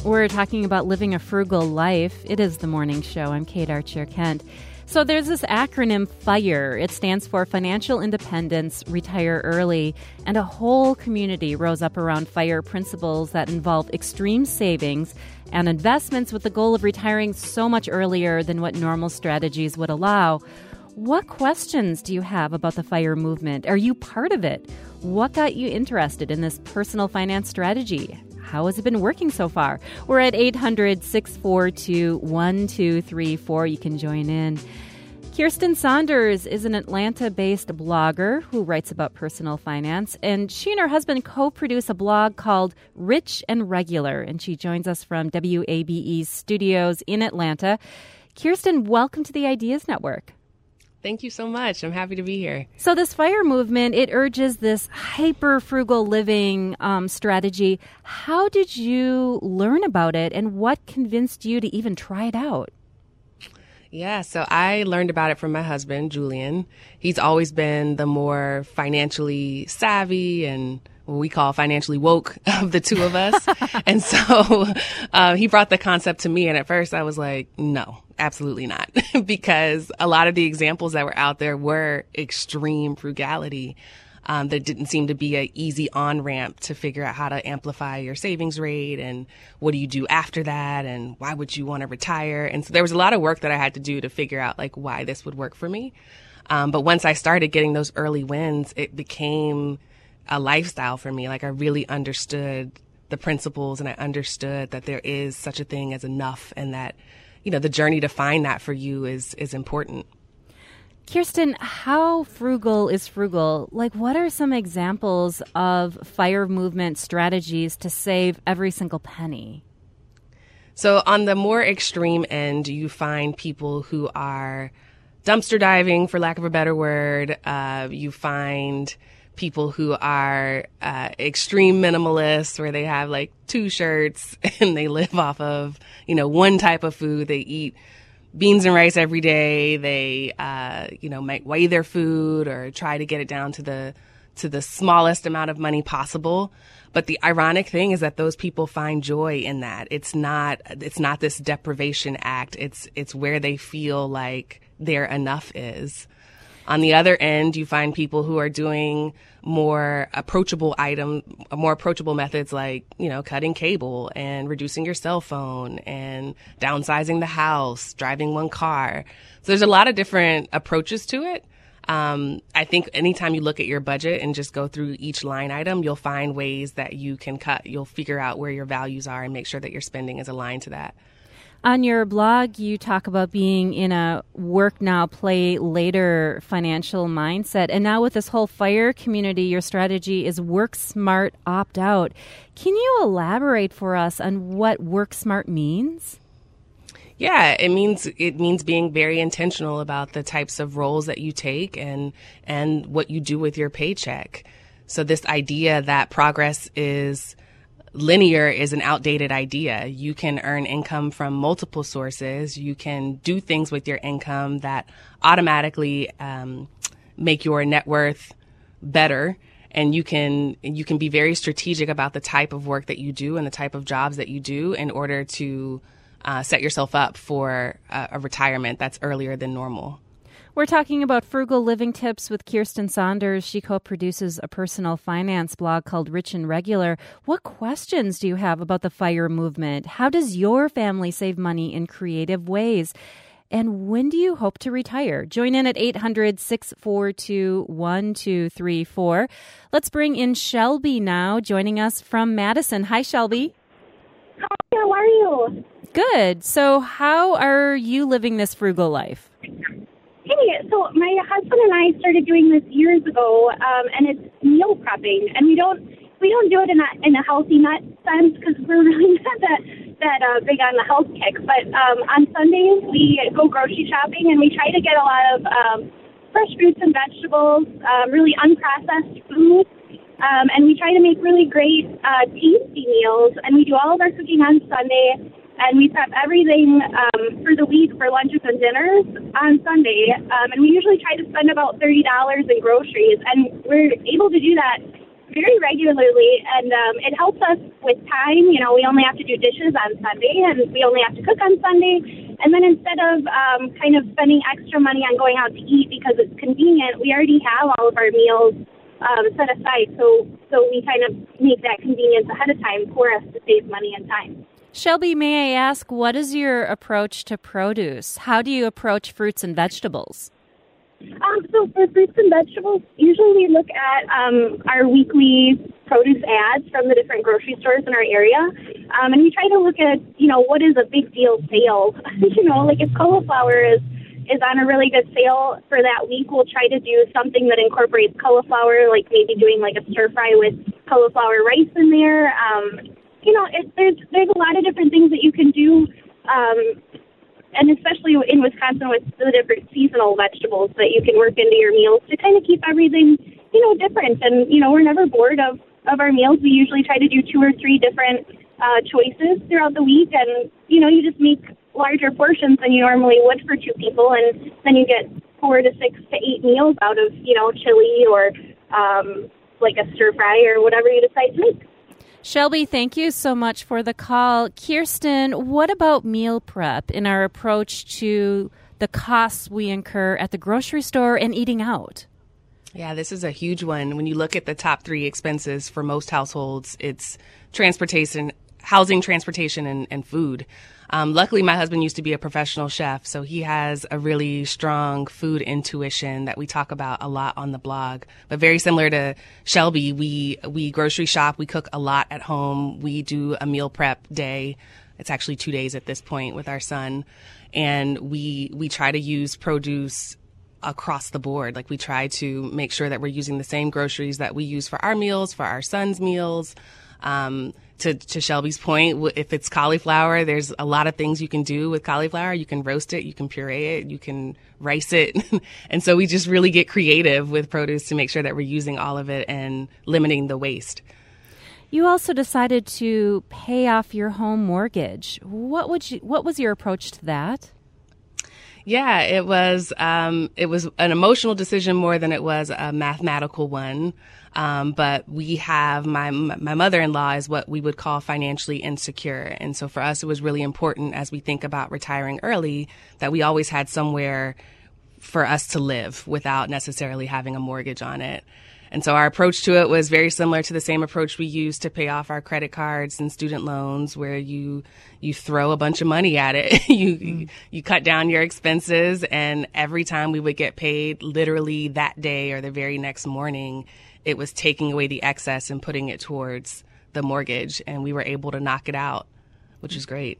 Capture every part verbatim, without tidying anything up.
We're talking about living a frugal life. It is the morning show. I'm Kate Archer-Kent. So there's this acronym FIRE. It stands for Financial Independence, Retire Early. And a whole community rose up around FIRE principles that involve extreme savings and investments with the goal of retiring so much earlier than what normal strategies would allow. What questions do you have about the FIRE movement? Are you part of it? What got you interested in this personal finance strategy? How has it been working so far? We're at eight hundred, six four two, one two three four. You can join in. Kirsten Saunders is an Atlanta-based blogger who writes about personal finance, and she and her husband co-produce a blog called Rich and Regular, and she joins us from W A B E's studios in Atlanta. Kirsten, welcome to the Ideas Network. Thank you so much. I'm happy to be here. So this FIRE movement, it urges this hyper-frugal living um, strategy. How did you learn about it, and what convinced you to even try it out? Yeah, so I learned about it from my husband, Julian. He's always been the more financially savvy and what we call financially woke of the two of us. And so uh, he brought the concept to me. And at first I was like, no, absolutely not. Because a lot of the examples that were out there were extreme frugality. Um, there didn't seem to be an easy on-ramp to figure out how to amplify your savings rate and what do you do after that and why would you want to retire. And so there was a lot of work that I had to do to figure out like why this would work for me. Um, but once I started getting those early wins, it became a lifestyle for me. Like I really understood the principles and I understood that there is such a thing as enough and that, you know, the journey to find that for you is, is important. Kirsten, how frugal is frugal? Like, what are some examples of FIRE movement strategies to save every single penny? So on the more extreme end, you find people who are dumpster diving, for lack of a better word. Uh, you find people who are uh, extreme minimalists where they have like two shirts and they live off of, you know, one type of food. They eat beans and rice every day. They, uh, you know, might weigh their food or try to get it down to the to the smallest amount of money possible. But the ironic thing is that those people find joy in that. It's not it's not this deprivation act. It's it's where they feel like their enough is. On the other end, you find people who are doing more approachable item, more approachable methods like, you know, cutting cable and reducing your cell phone and downsizing the house, driving one car. So there's a lot of different approaches to it. Um, I think anytime you look at your budget and just go through each line item, you'll find ways that you can cut. You'll figure out where your values are and make sure that your spending is aligned to that. On your blog, you talk about being in a work now, play later financial mindset. And now with this whole FIRE community, your strategy is work smart, opt out. Can you elaborate for us on what work smart means? Yeah, it means it means being very intentional about the types of roles that you take and and what you do with your paycheck. So this idea that progress is linear is an outdated idea. You can earn income from multiple sources. You can do things with your income that automatically um, make your net worth better. And you can you can be very strategic about the type of work that you do and the type of jobs that you do in order to uh, set yourself up for a, a retirement that's earlier than normal. We're talking about frugal living tips with Kirsten Saunders. She co-produces a personal finance blog called Rich and Regular. What questions do you have about the FIRE movement? How does your family save money in creative ways? And when do you hope to retire? Join in at eight hundred, six four two, one two three four. Let's bring in Shelby now, joining us from Madison. Hi, Shelby. Hi, how are you? Good. So how are you living this frugal life? Hey, so my husband and I started doing this years ago, um, and it's meal prepping, and we don't we don't do it in a in a healthy nut sense because we're really not that that uh, big on the health kick. But um, on Sundays we go grocery shopping, and we try to get a lot of um, fresh fruits and vegetables, um, really unprocessed food, um, and we try to make really great uh, tasty meals. And we do all of our cooking on Sunday. And we prep everything um, for the week for lunches and dinners on Sunday. Um, and we usually try to spend about thirty dollars in groceries. And we're able to do that very regularly, and um, it helps us with time. You know, we only have to do dishes on Sunday, and we only have to cook on Sunday. And then instead of um, kind of spending extra money on going out to eat because it's convenient, we already have all of our meals um, set aside. So, so we kind of make that convenience ahead of time for us to save money and time. Shelby, may I ask, what is your approach to produce? How do you approach fruits and vegetables? Um, so for fruits and vegetables, usually we look at um, our weekly produce ads from the different grocery stores in our area, um, and we try to look at, you know, what is a big deal sale. You know, like if cauliflower is, is on a really good sale for that week, we'll try to do something that incorporates cauliflower, like maybe doing like a stir fry with cauliflower rice in there. Um, you know, it, there's there's a lot of different things that you can do. Um, And especially in Wisconsin with the different seasonal vegetables that you can work into your meals to kind of keep everything, you know, different. And, you know, we're never bored of, of our meals. We usually try to do two or three different uh, choices throughout the week. And, you know, you just make larger portions than you normally would for two people. And then you get four to six to eight meals out of, you know, chili or um, like a stir fry or whatever you decide to make. Shelby, thank you so much for the call. Kirsten, what about meal prep in our approach to the costs we incur at the grocery store and eating out? Yeah, this is a huge one. When you look at the top three expenses for most households, it's transportation, housing, transportation, and, and food. Um, luckily, my husband used to be a professional chef, so he has a really strong food intuition that we talk about a lot on the blog. But very similar to Shelby, we we grocery shop, we cook a lot at home. We do a meal prep day. It's actually two days at this point with our son. And we we try to use produce across the board. Like we try to make sure that we're using the same groceries that we use for our meals, for our son's meals. Um, to, to Shelby's point, if it's cauliflower, there's a lot of things you can do with cauliflower. You can roast it, you can puree it, you can rice it. And so we just really get creative with produce to make sure that we're using all of it and limiting the waste. You also decided to pay off your home mortgage. What would you, what was your approach to that? Yeah, it was um, it was an emotional decision more than it was a mathematical one. Um, but we have my my mother-in-law is what we would call financially insecure, and so for us it was really important as we think about retiring early that we always had somewhere for us to live without necessarily having a mortgage on it. And so our approach to it was very similar to the same approach we use to pay off our credit cards and student loans, where you you throw a bunch of money at it. you, mm. you you cut down your expenses, and every time we would get paid, literally that day or the very next morning, it was taking away the excess and putting it towards the mortgage, and we were able to knock it out, which is great.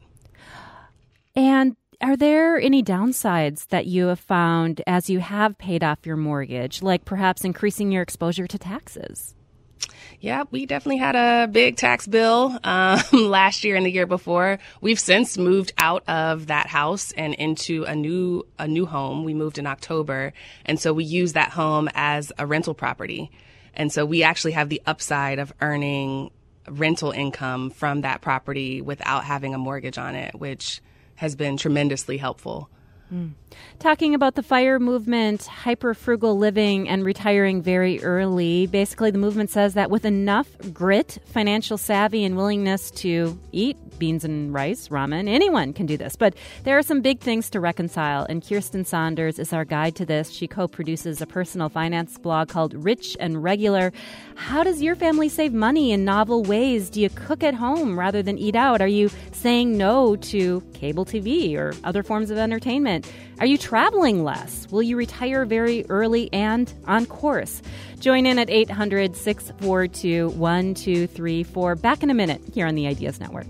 And are there any downsides that you have found as you have paid off your mortgage, like perhaps increasing your exposure to taxes? Yeah, we definitely had a big tax bill um, last year and the year before. We've since moved out of that house and into a new a new home. We moved in October, and so we use that home as a rental property. And so we actually have the upside of earning rental income from that property without having a mortgage on it, which has been tremendously helpful. Mm. Talking about the FIRE movement, hyper-frugal living, and retiring very early, basically the movement says that with enough grit, financial savvy, and willingness to eat beans and rice, ramen, anyone can do this. But there are some big things to reconcile, and Kirsten Saunders is our guide to this. She co-produces a personal finance blog called Rich and Regular. How does your family save money in novel ways? Do you cook at home rather than eat out? Are you saying no to cable T V or other forms of entertainment? Are you traveling less? Will you retire very early and on course? Join in at eight hundred, six four two, one two three four. Back in a minute here on the Ideas Network.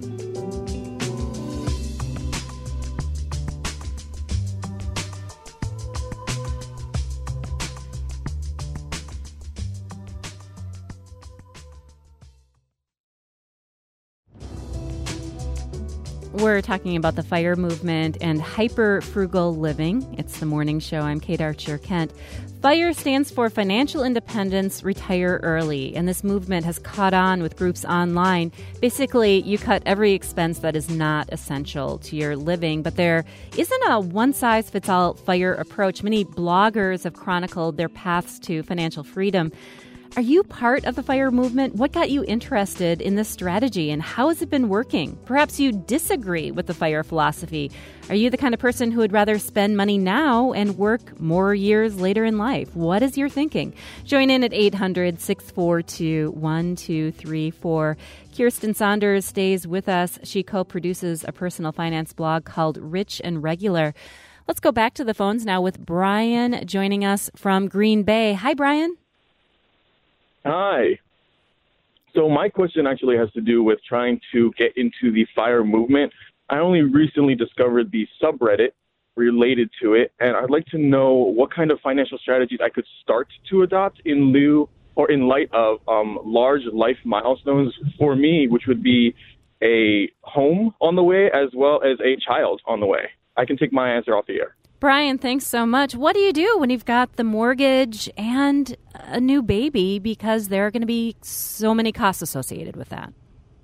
We're talking about the FIRE movement and hyper-frugal living. It's the morning show. I'm Kate Archer-Kent. FIRE stands for Financial Independence, Retire Early, and this movement has caught on with groups online. Basically, you cut every expense that is not essential to your living, but there isn't a one-size-fits-all FIRE approach. Many bloggers have chronicled their paths to financial freedom. Are you part of the FIRE movement? What got you interested in this strategy and how has it been working? Perhaps you disagree with the FIRE philosophy. Are you the kind of person who would rather spend money now and work more years later in life? What is your thinking? Join in at eight hundred, six four two, one two three four. Kirsten Saunders stays with us. She co-produces a personal finance blog called Rich and Regular. Let's go back to the phones now with Brian joining us from Green Bay. Hi, Brian. Hi. So my question actually has to do with trying to get into the FIRE movement. I only recently discovered the subreddit related to it, and I'd like to know what kind of financial strategies I could start to adopt in lieu or in light of um, large life milestones for me, which would be a home on the way as well as a child on the way. I can take my answer off the air. Brian, thanks so much. What do you do when you've got the mortgage and a new baby, because there are going to be so many costs associated with that?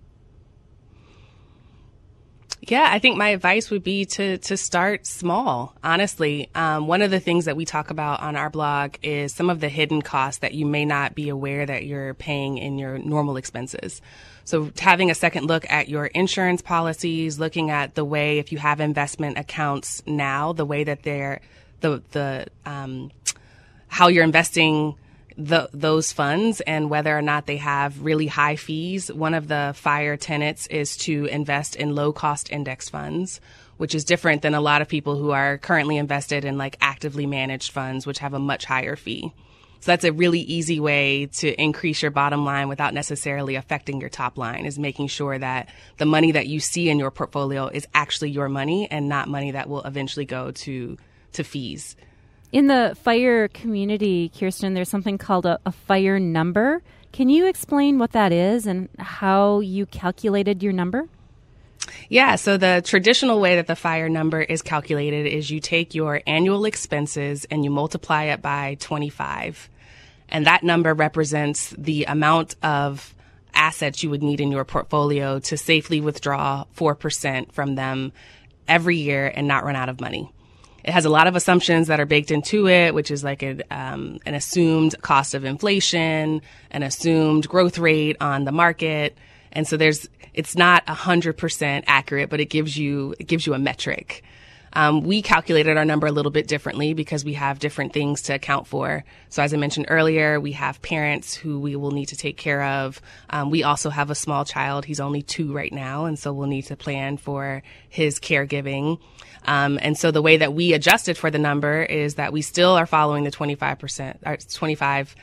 Yeah, I think my advice would be to to start small, honestly. Um, one of the things that we talk about on our blog is some of the hidden costs that you may not be aware that you're paying in your normal expenses. So having a second look at your insurance policies, looking at the way, if you have investment accounts now, the way that they're, the, the, um, how you're investing the, those funds and whether or not they have really high fees. One of the FIRE tenets is to invest in low cost index funds, which is different than a lot of people who are currently invested in like actively managed funds, which have a much higher fee. So that's a really easy way to increase your bottom line without necessarily affecting your top line, is making sure that the money that you see in your portfolio is actually your money and not money that will eventually go to to fees. In the FIRE community, Kirsten, there's something called a, a FIRE number. Can you explain what that is and how you calculated your number? Yeah, so the traditional way that the FIRE number is calculated is you take your annual expenses and you multiply it by twenty-five. And that number represents the amount of assets you would need in your portfolio to safely withdraw four percent from them every year and not run out of money. It has a lot of assumptions that are baked into it, which is like a, um, an assumed cost of inflation, an assumed growth rate on the market. And so there's, it's not one hundred percent accurate, but it gives you, it gives you a metric. Um, we calculated our number a little bit differently because we have different things to account for. So as I mentioned earlier, we have parents who we will need to take care of. Um, we also have a small child. He's only two right now, and so we'll need to plan for his caregiving. Um, and so the way that we adjusted for the number is that we still are following the twenty-five percent, or twenty-five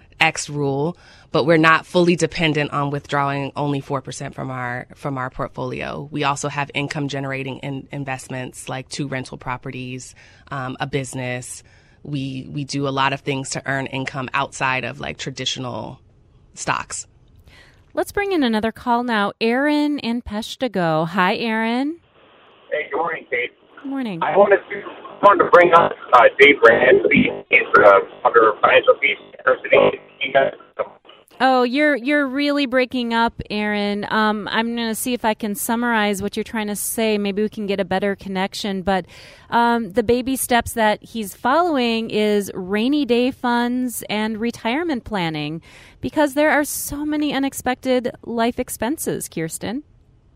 X rule, but we're not fully dependent on withdrawing only four percent from our from our portfolio. We also have income generating in investments like two rental properties, um, a business. We we do a lot of things to earn income outside of like traditional stocks. Let's bring in another call now. Aaron in Peshtigo. Hi, Aaron. Hey, good morning, Kate. Good morning. I wanted to wanted to bring up uh, Dave Ramsey for uh, under Financial Peace University. Oh, you're you're really breaking up, Aaron. Um, I'm going to see if I can summarize what you're trying to say. Maybe we can get a better connection. But um, the baby steps that he's following is rainy day funds and retirement planning, because there are so many unexpected life expenses, Kirsten.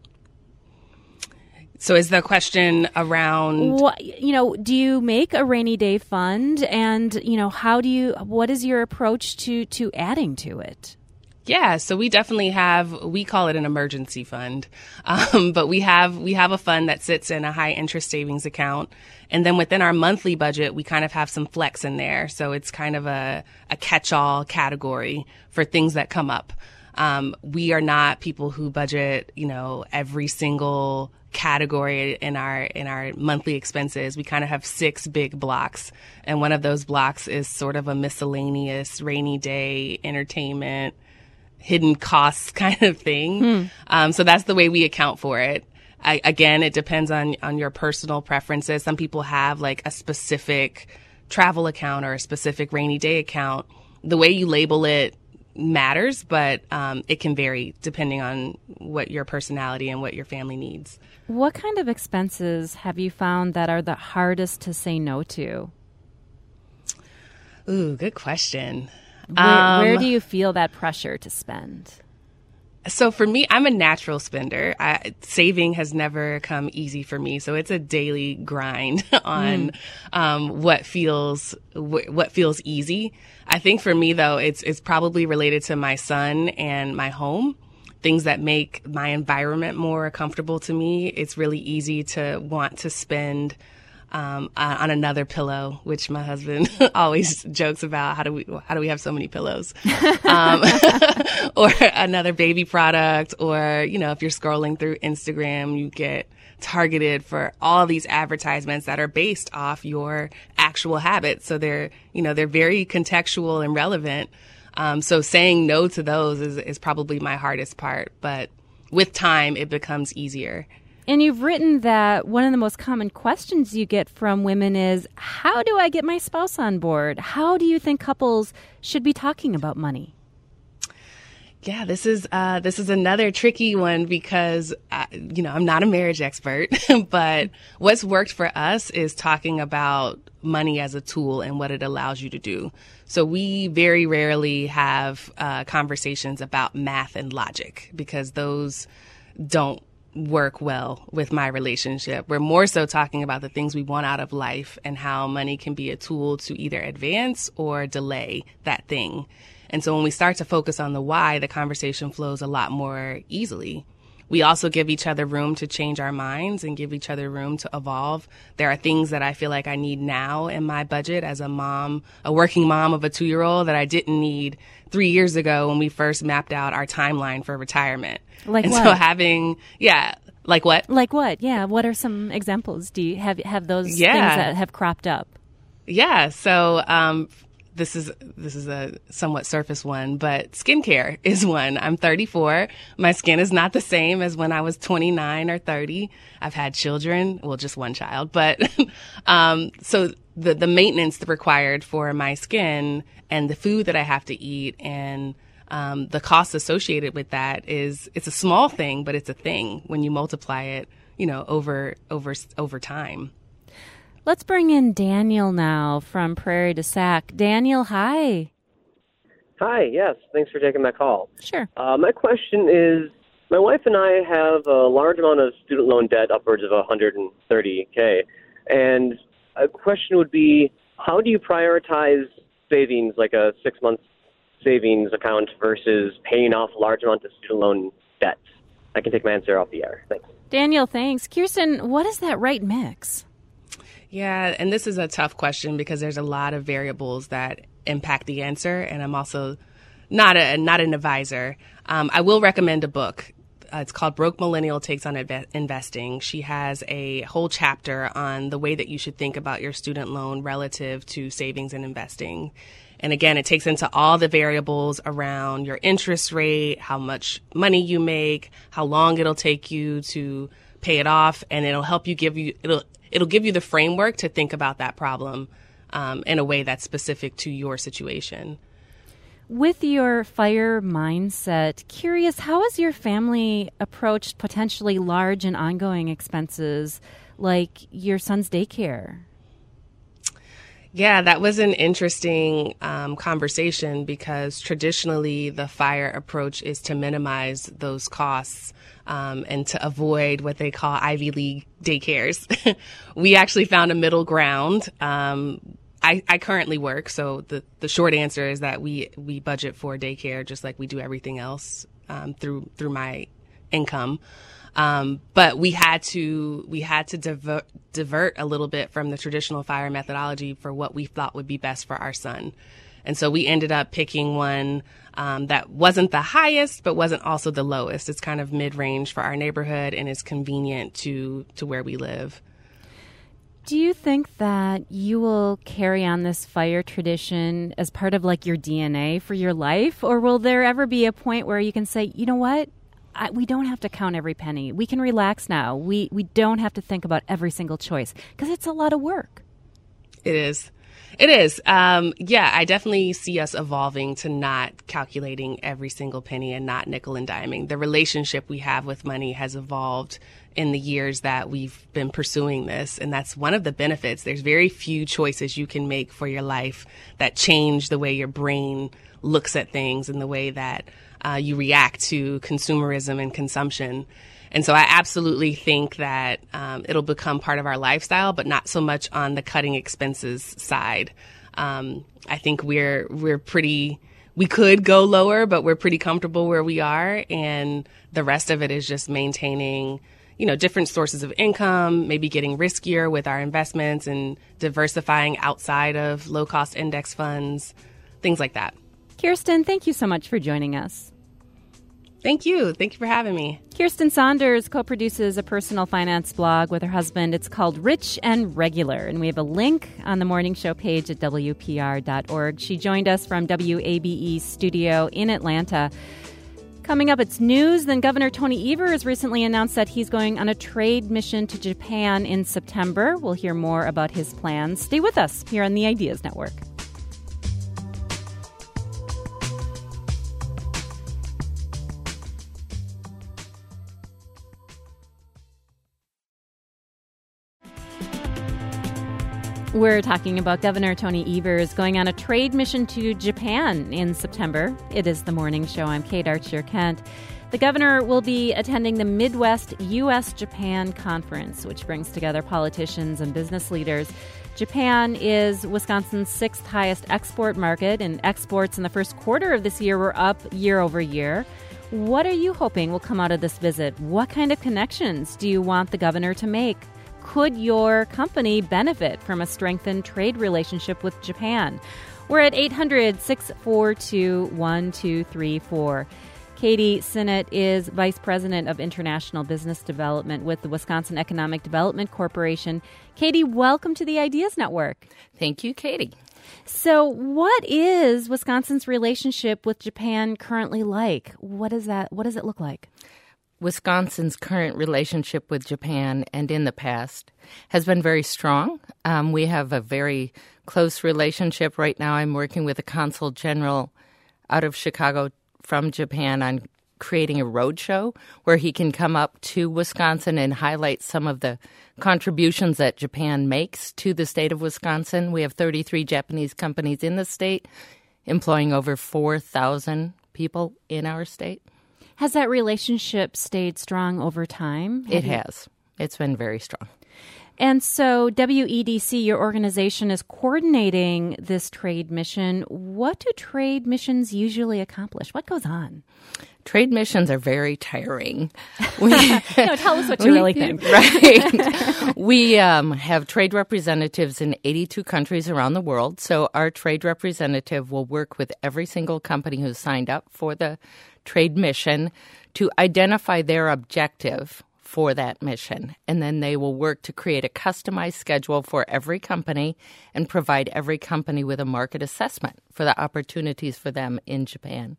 So is the question around, what, you know, do you make a rainy day fund, and, you know, how do you, what is your approach to, to adding to it? Yeah, so we definitely have, we call it an emergency fund, um, but we have, we have a fund that sits in a high interest savings account. And then within our monthly budget, we kind of have some flex in there. So it's kind of a, a catch-all category for things that come up. Um, we are not people who budget, you know, every single category in our in our monthly expenses. We kind of have six big blocks, and one of those blocks is sort of a miscellaneous rainy day entertainment, hidden costs kind of thing. Hmm. Um, so that's the way we account for it. I, again, it depends on on your personal preferences. Some people have like a specific travel account or a specific rainy day account. The way you label it matters, but um, it can vary depending on what your personality and what your family needs. What kind of expenses have you found that are the hardest to say no to? Ooh, good question. Where, Um, where do you feel that pressure to spend? So for me, I'm a natural spender. I, saving has never come easy for me, so it's a daily grind on mm. um, what feels wh- what feels easy. I think for me though, it's it's probably related to my son and my home. Things that make my environment more comfortable to me. It's really easy to want to spend Um, uh, on another pillow, which my husband always jokes about. How do we, how do we have so many pillows? um, or another baby product, or, you know, if you're scrolling through Instagram, you get targeted for all these advertisements that are based off your actual habits. So they're, you know, they're very contextual and relevant. Um, so saying no to those is, is probably my hardest part, but with time, it becomes easier. And you've written that one of the most common questions you get from women is, how do I get my spouse on board? How do you think couples should be talking about money? Yeah, this is uh, this is another tricky one because, uh, you know, I'm not a marriage expert, but what's worked for us is talking about money as a tool and what it allows you to do. So we very rarely have uh, conversations about math and logic because those don't work well with my relationship. We're more so talking about the things we want out of life and how money can be a tool to either advance or delay that thing. And so when we start to focus on the why, the conversation flows a lot more easily. We also give each other room to change our minds and give each other room to evolve. There are things that I feel like I need now in my budget as a mom, a working mom of a two-year-old that I didn't need three years ago when we first mapped out our timeline for retirement. Like and what? so having, yeah, like what? Like what? Yeah. What are some examples? Do you have, have those yeah. things that have cropped up? Yeah. So, um, This is this is a somewhat surface one, but skincare is one. I'm thirty-four. My skin is not the same as when I was twenty-nine or thirty. I've had children, well, just one child, but um, so the the maintenance required for my skin and the food that I have to eat and um, the costs associated with that is it's a small thing, but it's a thing when you multiply it, you know, over over over time. Let's bring in Daniel now from Prairie du Sac. Daniel, hi. Hi, yes. Thanks for taking my call. Sure. Uh, my question is, my wife and I have a large amount of student loan debt, upwards of one hundred thirty thousand dollars. And a question would be, how do you prioritize savings, like a six-month savings account, versus paying off large amounts of student loan debt? I can take my answer off the air. Thanks. Daniel, thanks. Kirsten, what is that right mix? Yeah, and this is a tough question because there's a lot of variables that impact the answer, and I'm also not a not an advisor. Um, I will recommend a book. Uh, it's called Broke Millennial Takes on Inve- Investing. She has a whole chapter on the way that you should think about your student loan relative to savings and investing. And again, it takes into all the variables around your interest rate, how much money you make, how long it'll take you to pay it off, and it'll help you give you it'll it'll give you the framework to think about that problem um, in a way that's specific to your situation. With your FIRE mindset, curious, how has your family approached potentially large and ongoing expenses like your son's daycare? Yeah, that was an interesting um, conversation because traditionally the FIRE approach is to minimize those costs um, and to avoid what they call Ivy League daycares. We actually found a middle ground. Um, I, I currently work, so the, the short answer is that we, we budget for daycare just like we do everything else um, through through my income. Um, but we had to we had to divert, divert a little bit from the traditional FIRE methodology for what we thought would be best for our son. And so we ended up picking one um, that wasn't the highest, but wasn't also the lowest. It's kind of mid-range for our neighborhood and is convenient to to where we live. Do you think that you will carry on this FIRE tradition as part of like your D N A for your life? Or will there ever be a point where you can say, you know what? I, we don't have to count every penny. We can relax now. We we don't have to think about every single choice because it's a lot of work. It is. It is. Um, yeah, I definitely see us evolving to not calculating every single penny and not nickel and diming. The relationship we have with money has evolved in the years that we've been pursuing this. And that's one of the benefits. There's very few choices you can make for your life that change the way your brain looks at things and the way that uh, you react to consumerism and consumption. And so I absolutely think that um, it'll become part of our lifestyle, but not so much on the cutting expenses side. Um, I think we're we're pretty, we could go lower, but we're pretty comfortable where we are. And the rest of it is just maintaining, you know, different sources of income, maybe getting riskier with our investments and diversifying outside of low-cost index funds, things like that. Kirsten, thank you so much for joining us. Thank you. Thank you for having me. Kirsten Saunders co-produces a personal finance blog with her husband. It's called Rich and Regular, and we have a link on the morning show page at W P R dot org. She joined us from W A B E studio in Atlanta. Coming up, it's news. Then Governor Tony Evers recently announced that he's going on a trade mission to Japan in September. We'll hear more about his plans. Stay with us here on the Ideas Network. We're talking about Governor Tony Evers going on a trade mission to Japan in September. It is the morning show. I'm Kate Archer-Kent. The governor will be attending the Midwest U S Japan Conference, which brings together politicians and business leaders. Japan is Wisconsin's sixth highest export market, and exports in the first quarter of this year were up year over year. What are you hoping will come out of this visit? What kind of connections do you want the governor to make? Could your company benefit from a strengthened trade relationship with Japan? We're at eight hundred, six four two, one two three four. Katie Sinnott is Vice President of International Business Development with the Wisconsin Economic Development Corporation. Katie, welcome to the Ideas Network. Thank you, Katie. So what is Wisconsin's relationship with Japan currently like? What is that? What does it look like? Wisconsin's current relationship with Japan and in the past has been very strong. Um, we have a very close relationship. Right now I'm working with a consul general out of Chicago from Japan on creating a roadshow where he can come up to Wisconsin and highlight some of the contributions that Japan makes to the state of Wisconsin. We have thirty-three Japanese companies in the state, employing over four thousand people in our state. Has that relationship stayed strong over time? It has. It's been very strong. And so W E D C, your organization, is coordinating this trade mission. What do trade missions usually accomplish? What goes on? Trade missions are very tiring. We, no, tell us what you we, really think. Right. We um, have trade representatives in eighty-two countries around the world. So our trade representative will work with every single company who's signed up for the trade mission to identify their objective for that mission. And then they will work to create a customized schedule for every company and provide every company with a market assessment for the opportunities for them in Japan.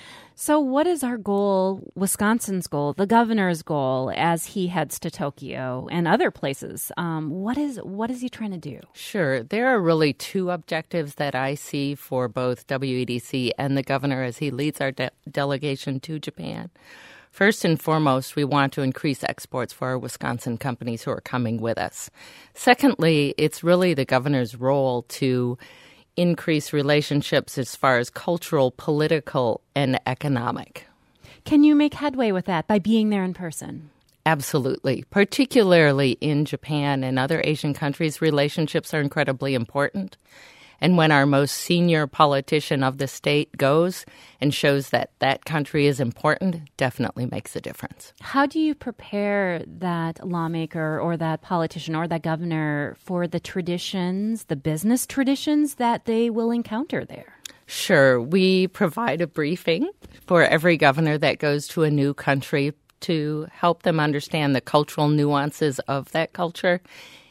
So what is our goal, Wisconsin's goal, the governor's goal, as he heads to Tokyo and other places? Um, what is what is he trying to do? Sure. There are really two objectives that I see for both W E D C and the governor as he leads our de- delegation to Japan. First and foremost, we want to increase exports for our Wisconsin companies who are coming with us. Secondly, it's really the governor's role to increase relationships as far as cultural, political, and economic. Can you make headway with that by being there in person? Absolutely. Particularly in Japan and other Asian countries, relationships are incredibly important. And when our most senior politician of the state goes and shows that that country is important, definitely makes a difference. How do you prepare that lawmaker or that politician or that governor for the traditions, the business traditions that they will encounter there? Sure. We provide a briefing for every governor that goes to a new country to help them understand the cultural nuances of that culture.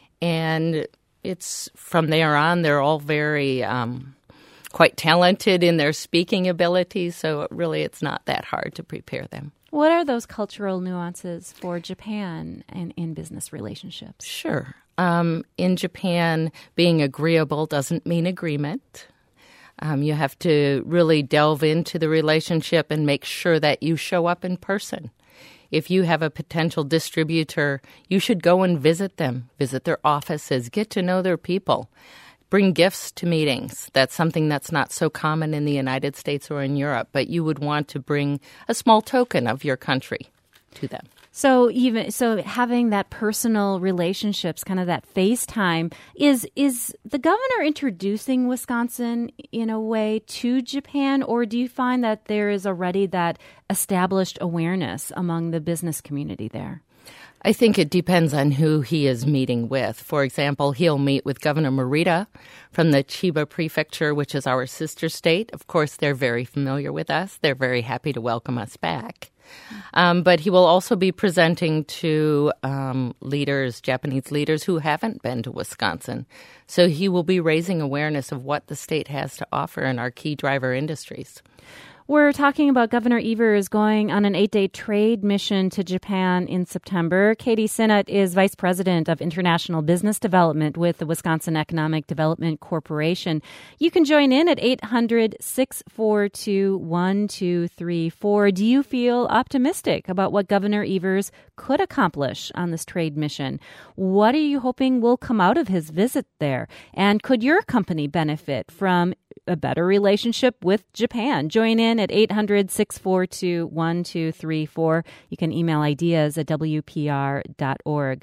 And it's from there on, they're all very um, quite talented in their speaking abilities, so really it's not that hard to prepare them. What are those cultural nuances for Japan and in business relationships? Sure. Um, in Japan, being agreeable doesn't mean agreement. Um, you have to really delve into the relationship and make sure that you show up in person. If you have a potential distributor, you should go and visit them, visit their offices, get to know their people. bring gifts to meetings. That's something that's not so common in the United States or in Europe, but you would want to bring a small token of your country to them. So even so, having that personal relationships, kind of that FaceTime, is is the governor introducing Wisconsin in a way to Japan, or do you find that there is already that established awareness among the business community there? I think it depends on who he is meeting with. For example, he'll meet with Governor Morita from the Chiba Prefecture, which is our sister state. Of course, they're very familiar with us. They're very happy to welcome us back. Um, but he will also be presenting to um, leaders, Japanese leaders who haven't been to Wisconsin. So he will be raising awareness of what the state has to offer in our key driver industries. We're talking about Governor Evers going on an eight-day trade mission to Japan in September. Katie Sinnott is Vice President of International Business Development with the Wisconsin Economic Development Corporation. You can join in at eight hundred, six four two, one two three four. Do you feel optimistic about what Governor Evers could accomplish on this trade mission? What are you hoping will come out of his visit there? And could your company benefit from a better relationship with Japan? Join in at eight hundred, six four two, one two three four. You can email ideas at w p r dot org.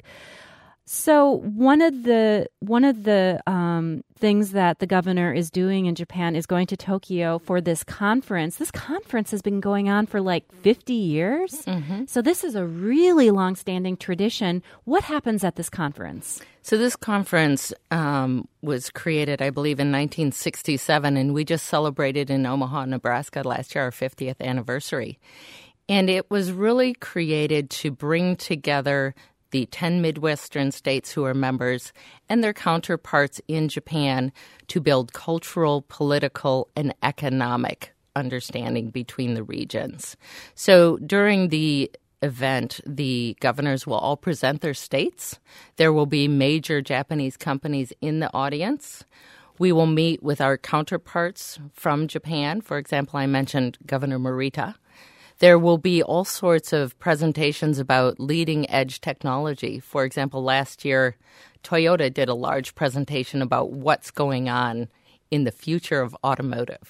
So one of the one of the um, things that the governor is doing in Japan is going to Tokyo for this conference. This conference has been going on for like fifty years. Mm-hmm. So this is a really long-standing tradition. What happens at this conference? So this conference um, was created, I believe, in nineteen sixty-seven, and we just celebrated in Omaha, Nebraska last year, our fiftieth anniversary. And it was really created to bring together the ten Midwestern states who are members and their counterparts in Japan to build cultural, political, and economic understanding between the regions. So during the event, the governors will all present their states. There will be major Japanese companies in the audience. We will meet with our counterparts from Japan. For example, I mentioned Governor Morita. There will be all sorts of presentations about leading-edge technology. For example, last year, Toyota did a large presentation about what's going on in the future of automotive.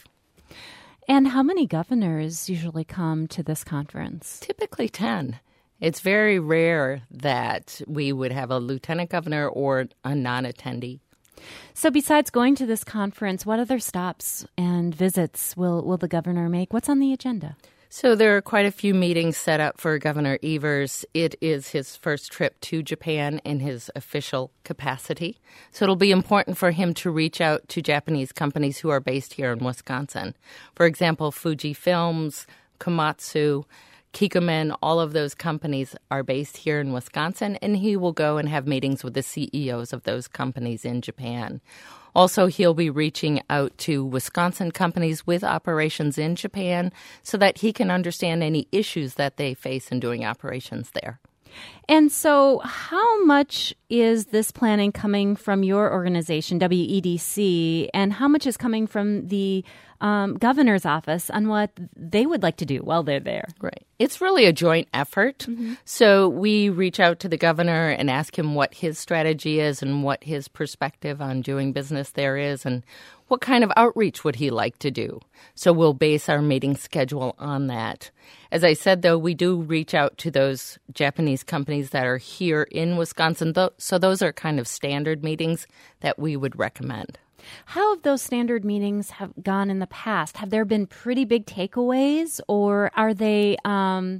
And how many governors usually come to this conference? Typically ten. It's very rare that we would have a lieutenant governor or a non-attendee. So besides going to this conference, what other stops and visits will, will the governor make? What's on the agenda? So there are quite a few meetings set up for Governor Evers. It is his first trip to Japan in his official capacity. So it'll be important for him to reach out to Japanese companies who are based here in Wisconsin. For example, Fuji Films, Komatsu, Kikkoman, all of those companies are based here in Wisconsin, and he will go and have meetings with the C E Os of those companies in Japan. Also, he'll be reaching out to Wisconsin companies with operations in Japan so that he can understand any issues that they face in doing operations there. And so how much is this planning coming from your organization, W E D C, and how much is coming from the um, governor's office on what they would like to do while they're there? Right. It's really a joint effort. Mm-hmm. So we reach out to the governor and ask him what his strategy is and what his perspective on doing business there is and what kind of outreach would he like to do. So we'll base our meeting schedule on that. As I said, though, we do reach out to those Japanese companies that are here in Wisconsin. So those are kind of standard meetings that we would recommend. How have those standard meetings have gone in the past? Have there been pretty big takeaways, or are they um,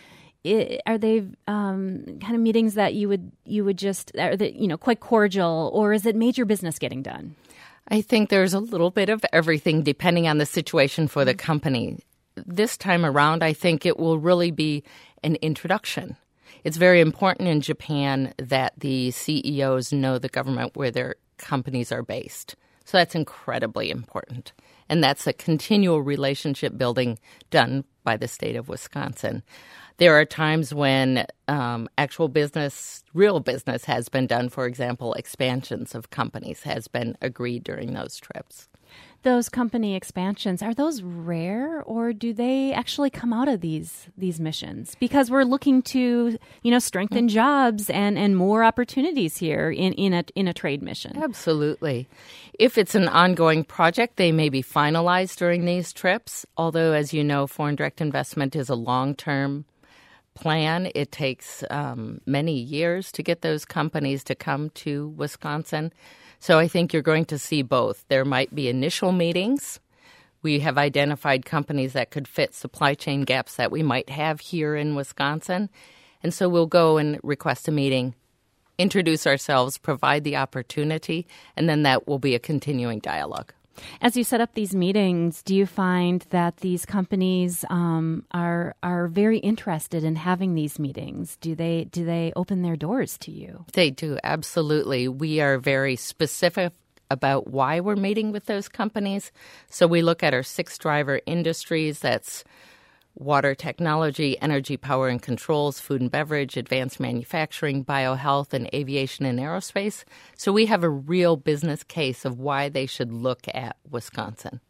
are they um, kind of meetings that you would you would just are they, you know quite cordial, or is it major business getting done? I think there's a little bit of everything depending on the situation for the company. This time around, I think it will really be an introduction. It's very important in Japan that the C E Os know the government where their companies are based. So that's incredibly important. And that's a continual relationship building done by the state of Wisconsin. There are times when um, actual business, real business has been done. For example, expansions of companies has been agreed during those trips. those company expansions, are those rare, or do they actually come out of these these missions? Because we're looking to, you know, strengthen mm-hmm. jobs and, and more opportunities here in, in a in a trade mission. Absolutely. If it's an ongoing project, they may be finalized during these trips. Although, as you know, foreign direct investment is a long-term plan. It takes um, many years to get those companies to come to Wisconsin. So I think you're going to see both. There might be initial meetings. We have identified companies that could fit supply chain gaps that we might have here in Wisconsin. And so we'll go and request a meeting, introduce ourselves, provide the opportunity, and then that will be a continuing dialogue. As you set up these meetings, do you find that these companies um, are are very interested in having these meetings? Do they do they open their doors to you? They do, absolutely. We are very specific about why we're meeting with those companies. So we look at our six driver industries. That's water technology, energy, power and controls, food and beverage, advanced manufacturing, biohealth, and aviation and aerospace. So we have a real business case of why they should look at Wisconsin.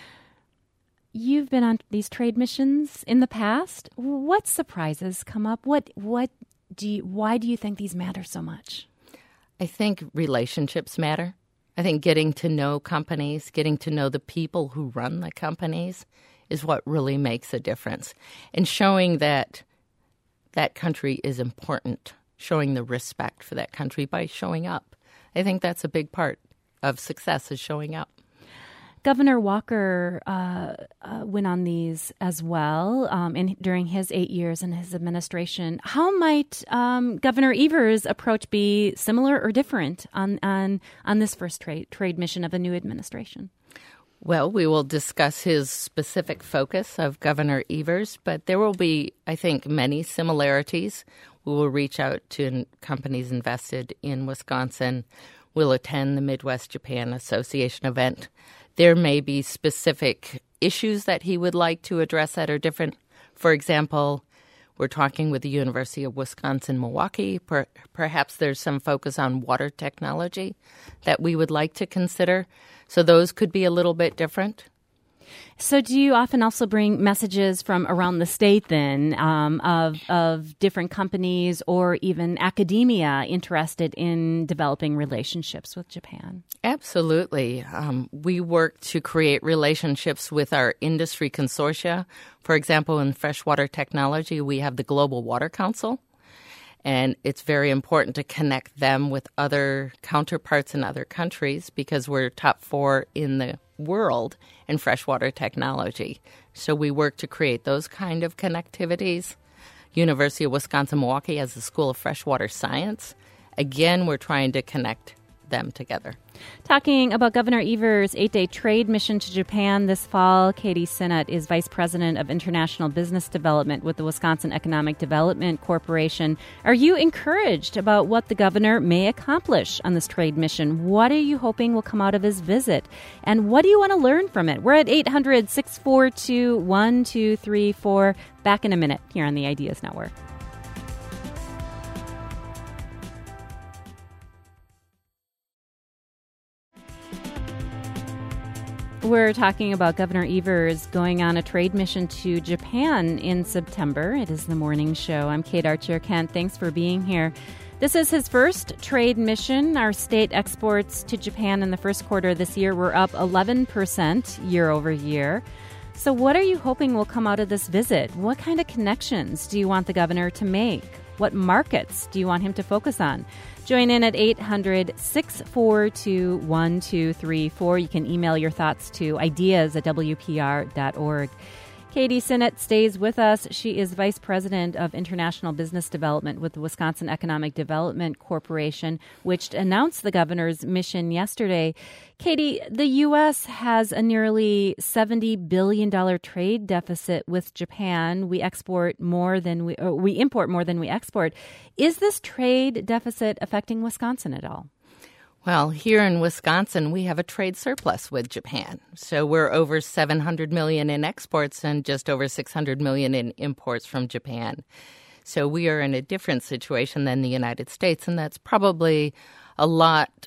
You've been on these trade missions in the past. What surprises come up? What what do you, why do you think these matter so much? I think relationships matter. I think getting to know companies, getting to know the people who run the companies is what really makes a difference. And showing that that country is important, showing the respect for that country by showing up. I think that's a big part of success, is showing up. Governor Walker uh, uh, went on these as well um, in, during his eight years in his administration. How might um, Governor Evers' approach be similar or different on, on, on this first trade, trade mission of a new administration? Well, we will discuss his specific focus of Governor Evers, but there will be, I think, many similarities. We will reach out to companies invested in Wisconsin. We'll attend the Midwest Japan Association event. There may be specific issues that he would like to address that are different. For example, we're talking with the University of Wisconsin-Milwaukee. Per- perhaps there's some focus on water technology that we would like to consider. So those could be a little bit different. So do you often also bring messages from around the state then um, of, of different companies or even academia interested in developing relationships with Japan? Absolutely. Um, we work to create relationships with our industry consortia. For example, in freshwater technology, we have the Global Water Council. And it's very important to connect them with other counterparts in other countries because we're top four in the world in freshwater technology. So we work to create those kind of connectivities. University of Wisconsin-Milwaukee has the School of Freshwater Science. Again, we're trying to connect them together. Talking about Governor Evers' eight-day trade mission to Japan this fall, Katie Sinnott is Vice President of International Business Development with the Wisconsin Economic Development Corporation. Are you encouraged about what the governor may accomplish on this trade mission? What are you hoping will come out of his visit? And what do you want to learn from it? We're at eight hundred, six four two, one two three four. Back in a minute here on the Ideas Network. We're talking about Governor Evers going on a trade mission to Japan in September. It is the morning show. I'm Kate Archer-Kent. Thanks for being here. This is his first trade mission. Our state exports to Japan in the first quarter of this year were up eleven percent year over year. So what are you hoping will come out of this visit? What kind of connections do you want the governor to make? What markets do you want him to focus on? Join in at eight hundred, six four two, one two three four. You can email your thoughts to ideas at w p r dot org. Katie Sinnott stays with us. She is Vice President of International Business Development with the Wisconsin Economic Development Corporation, which announced the governor's mission yesterday. Katie, the U S has a nearly seventy billion dollars trade deficit with Japan. We export more than we, or we import more than we export. Is this trade deficit affecting Wisconsin at all? Well, here in Wisconsin, we have a trade surplus with Japan. So we're over seven hundred million dollars in exports and just over six hundred million dollars in imports from Japan. So we are in a different situation than the United States, and that's probably a lot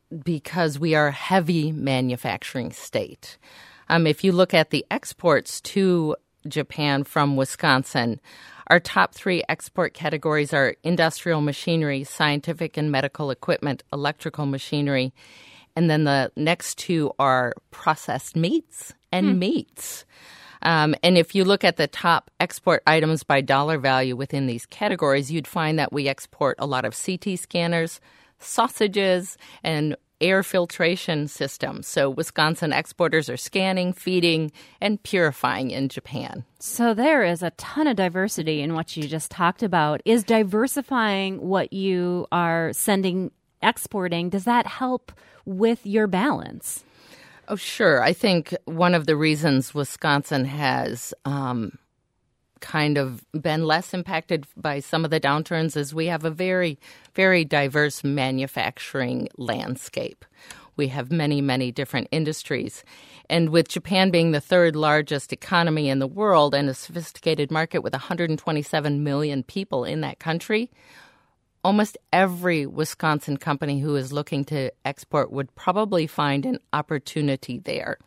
because we are a heavy manufacturing state. Um, if you look at the exports to Japan from Wisconsin, our top three export categories are industrial machinery, scientific and medical equipment, electrical machinery, and then the next two are processed meats and hmm. meats. Um, and if you look at the top export items by dollar value within these categories, you'd find that we export a lot of C T scanners, sausages, and air filtration systems. So Wisconsin exporters are scanning, feeding, and purifying in Japan. So there is a ton of diversity in what you just talked about. Is diversifying what you are sending, exporting, does that help with your balance? Oh, sure. I think one of the reasons Wisconsin has um, kind of been less impacted by some of the downturns is we have a very, very diverse manufacturing landscape. We have many, many different industries. And with Japan being the third largest economy in the world and a sophisticated market with one hundred twenty-seven million people in that country, almost every Wisconsin company who is looking to export would probably find an opportunity there.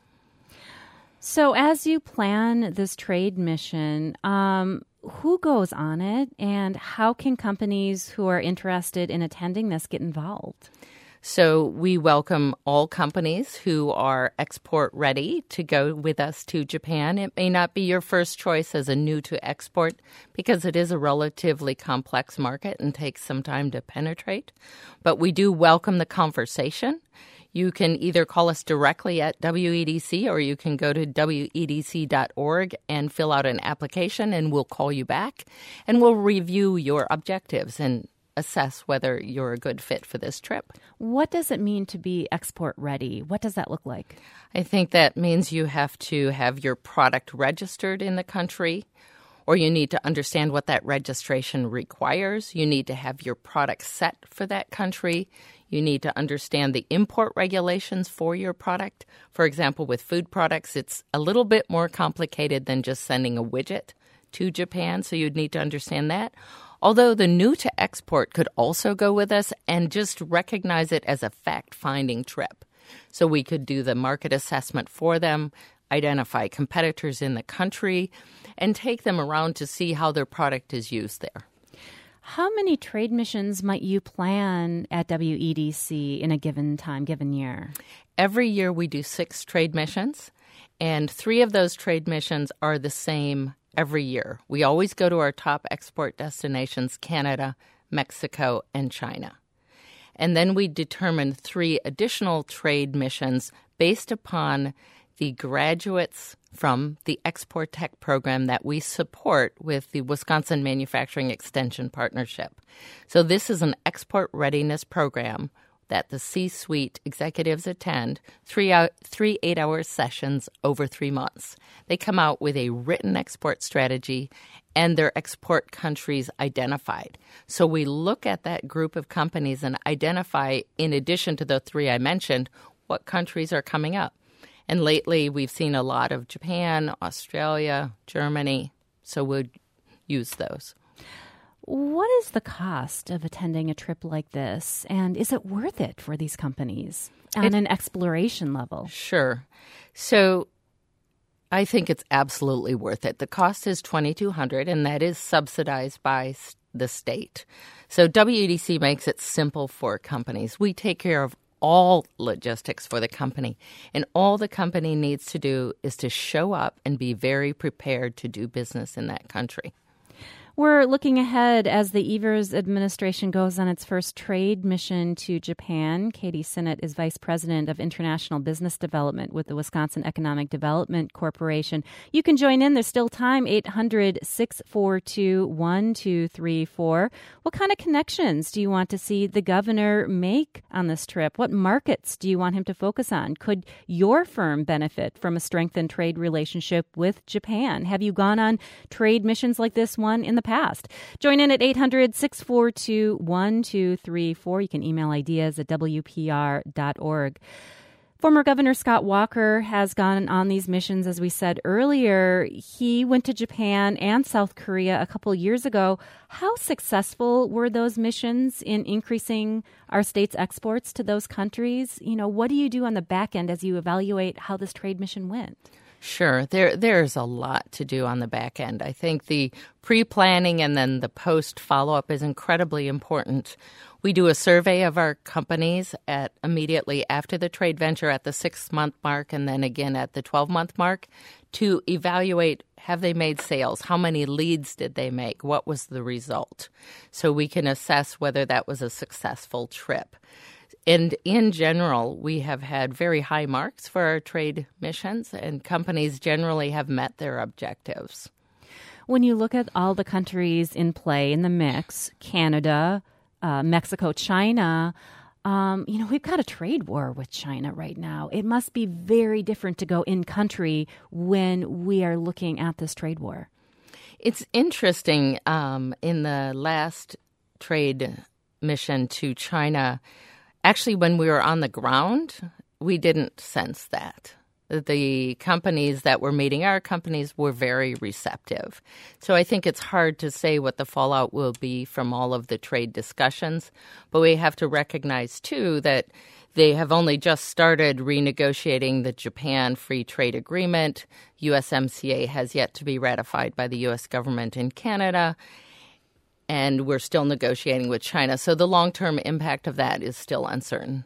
So as you plan this trade mission, um, who goes on it, and how can companies who are interested in attending this get involved? So we welcome all companies who are export ready to go with us to Japan. It may not be your first choice as a new to export because it is a relatively complex market and takes some time to penetrate. But we do welcome the conversation. You can either call us directly at W E D C or you can go to W E D C dot org and fill out an application, and we'll call you back and we'll review your objectives and assess whether you're a good fit for this trip. What does it mean to be export ready? What does that look like? I think that means you have to have your product registered in the country, or you need to understand what that registration requires. You need to have your product set for that country. You need to understand the import regulations for your product. For example, with food products, it's a little bit more complicated than just sending a widget to Japan, so you'd need to understand that. Although the new to export could also go with us and just recognize it as a fact-finding trip. So we could do the market assessment for them, identify competitors in the country, and take them around to see how their product is used there. How many trade missions might you plan at W E D C in a given time, given year? Every year we do six trade missions, and three of those trade missions are the same every year. We always go to our top export destinations, Canada, Mexico, and China. And then we determine three additional trade missions based upon the graduates from the Export Tech program that we support with the Wisconsin Manufacturing Extension Partnership. So this is an export readiness program that the C-suite executives attend, three out, three eight-hour sessions over three months. They come out with a written export strategy and their export countries identified. So we look at that group of companies and identify, in addition to the three I mentioned, what countries are coming up. And lately, we've seen a lot of Japan, Australia, Germany, so we'll use those. What is the cost of attending a trip like this, and is it worth it for these companies on it, an exploration level? Sure. So I think it's absolutely worth it. The cost is twenty-two hundred dollars, and that is subsidized by the state. So W E D C makes it simple for companies. We take care of all logistics for the company, and all the company needs to do is to show up and be very prepared to do business in that country. We're looking ahead as the Evers administration goes on its first trade mission to Japan. Katie Sinnott is Vice President of International Business Development with the Wisconsin Economic Development Corporation. You can join in. There's still time, eight hundred, six four two, one two three four. What kind of connections do you want to see the governor make on this trip? What markets do you want him to focus on? Could your firm benefit from a strengthened trade relationship with Japan? Have you gone on trade missions like this one in the past? Join in at eight hundred, six four two, one two three four. You can email ideas at W P R dot org. Former Governor Scott Walker has gone on these missions, as we said earlier. He went to Japan and South Korea a couple years ago. How successful were those missions in increasing our state's exports to those countries? You know, what do you do on the back end as you evaluate how this trade mission went? Sure. There, there's a lot to do on the back end. I think the pre-planning and then the post follow-up is incredibly important. We do a survey of our companies at immediately after the trade venture at the six-month mark and then again at the twelve-month mark to evaluate, have they made sales? How many leads did they make? What was the result? So we can assess whether that was a successful trip. And in general, we have had very high marks for our trade missions, and companies generally have met their objectives. When you look at all the countries in play in the mix, Canada, uh, Mexico, China, um, you know, we've got a trade war with China right now. It must be very different to go in country when we are looking at this trade war. It's interesting. Um, in the last trade mission to China, actually, when we were on the ground, we didn't sense that. The companies that were meeting our companies were very receptive. So I think it's hard to say what the fallout will be from all of the trade discussions, but we have to recognize, too, that they have only just started renegotiating the Japan Free Trade Agreement. U S M C A has yet to be ratified by the U S government in Canada, and we're still negotiating with China. So the long-term impact of that is still uncertain.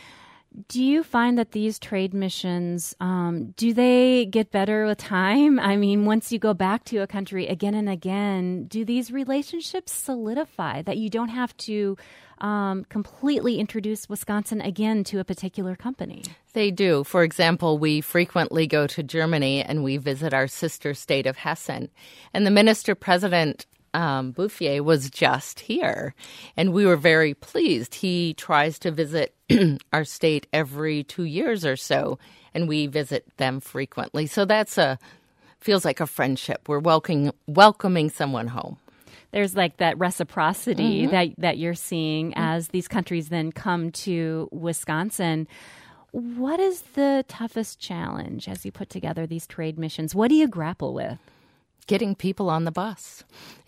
Do you find that these trade missions, um, do they get better with time? I mean, once you go back to a country again and again, do these relationships solidify that you don't have to um, completely introduce Wisconsin again to a particular company? They do. For example, we frequently go to Germany and we visit our sister state of Hessen. And the minister-president Um, Bouffier was just here, and we were very pleased. He tries to visit our state every two years or so, and we visit them frequently. So that's a feels like a friendship. We're welcoming welcoming someone home. There's like that reciprocity mm-hmm. that that you're seeing as these countries then come to Wisconsin. What is the toughest challenge as you put together these trade missions? What do you grapple with? Getting people on the bus.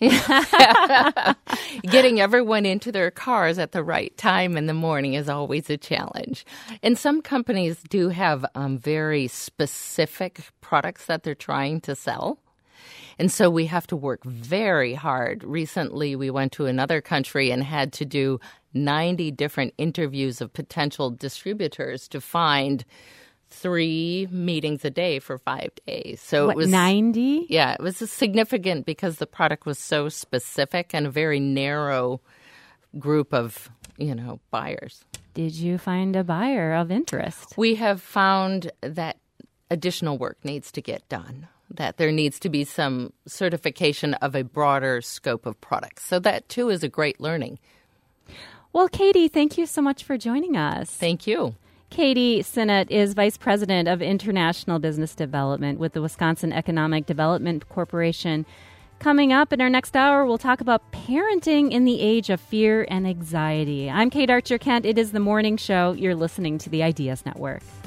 Getting everyone into their cars at the right time in the morning is always a challenge. And some companies do have um, very specific products that they're trying to sell. And so we have to work very hard. Recently, we went to another country and had to do ninety different interviews of potential distributors to find three meetings a day for five days. So what, it was ninety? Yeah, it was significant because the product was so specific and a very narrow group of, you know, buyers. Did you find a buyer of interest? We have found that additional work needs to get done, that there needs to be some certification of a broader scope of products. So that, too, is a great learning. Well, Katie, thank you so much for joining us. Thank you. Katie Sinnott is Vice President of International Business Development with the Wisconsin Economic Development Corporation. Coming up in our next hour, we'll talk about parenting in the age of fear and anxiety. I'm Kate Archer-Kent. It is The Morning Show. You're listening to the Ideas Network.